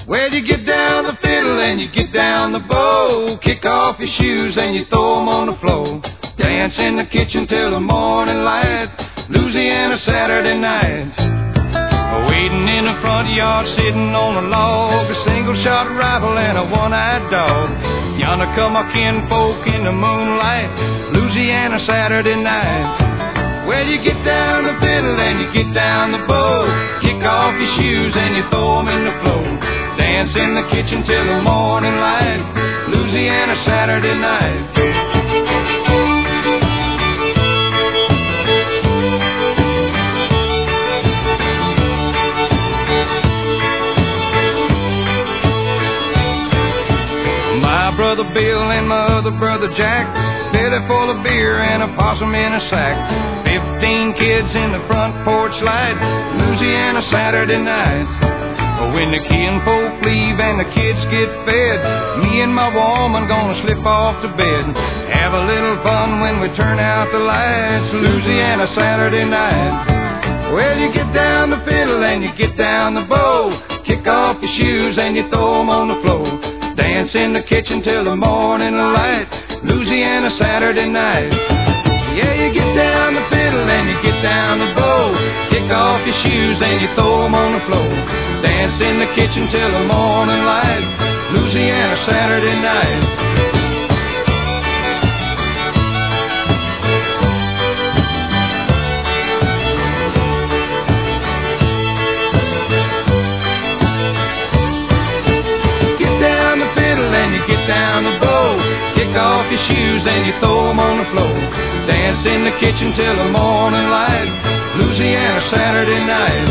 Well, you get down the fiddle and you get down the bow, kick off your shoes and you throw 'em on the floor. Dance in the kitchen till the morning light, Louisiana Saturday night. Waiting in the front yard, sitting on a log, a single-shot rifle and a one-eyed dog. Yonder come our kinfolk in the moonlight, Louisiana Saturday night. Well, you get down the fiddle and you get down the bow, kick off your shoes and you throw 'em in the floor. Dance in the kitchen till the morning light, Louisiana Saturday night. My brother Bill and my other brother Jack, belly full of beer and a possum in a sack. 15 kids in the front porch light, Louisiana Saturday night. When the kinfolk leave and the kids get fed, me and my woman gonna slip off to bed. Have a little fun when we turn out the lights, Louisiana Saturday night. Well, you get down the fiddle and you get down the bow, kick off your shoes and you throw 'em on the floor. Dance in the kitchen till the morning light, Louisiana Saturday night. Yeah, you get down the fiddle and you get down the bow, kick off your shoes and you throw 'em on the floor. Dance in the kitchen till the morning light, Louisiana Saturday night. Get down the bow, kick off your shoes and you throw 'em on the floor. Dance in the kitchen till the morning light, Louisiana Saturday night.